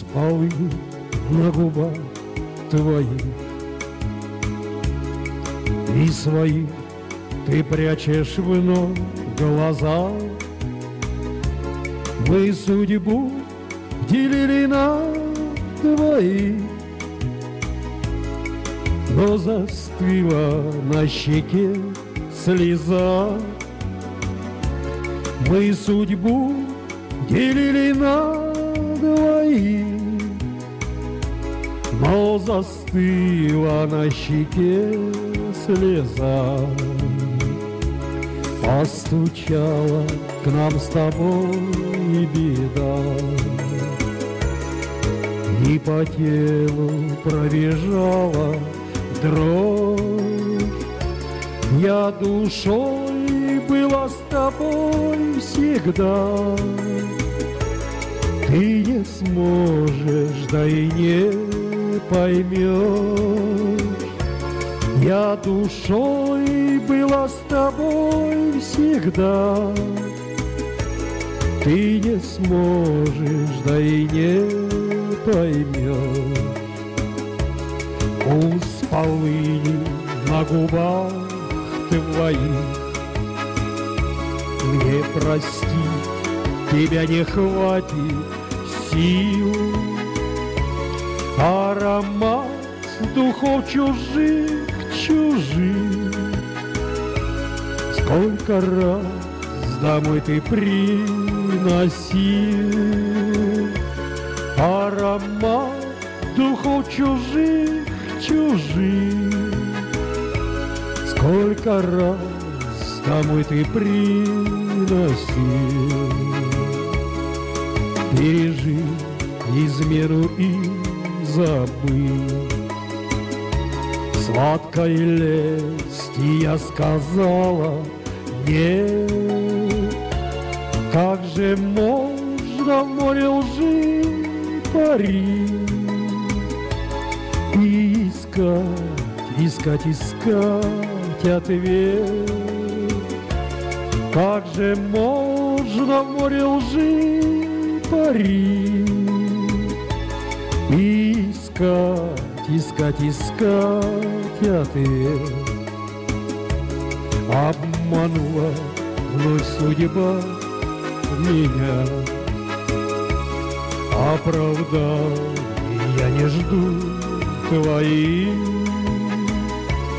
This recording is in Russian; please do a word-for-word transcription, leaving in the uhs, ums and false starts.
полынь на губах твоих, и свои ты прячешь вновь глаза. Мы судьбу делили на двоих, но застыла на щеке слеза. Мы судьбу делили на двоих, но застыла на щеке слеза. Постучала к нам с тобой беда, и по телу пробежала дрожь. Я душой была с тобой всегда. Ты не сможешь, да и не поймешь. Я душой была с тобой всегда. Ты не сможешь, да и не поймешь. Вкус полыни на губах твоих, мне простить тебя не хватит сил. Аромат духов чужих, чужих. Сколько раз домой ты приносил аромат духов чужих, чужих. Сколько раз домой ты приносил. Пережи измену и забыл. Сладкой лести я сказала нет. Как же можно в море лжи парить и искать, искать, искать ответ? Как же можно в море лжи парить и искать, искать, искать ответ? Обманула вновь судьба меня, оправданий я не жду твоих.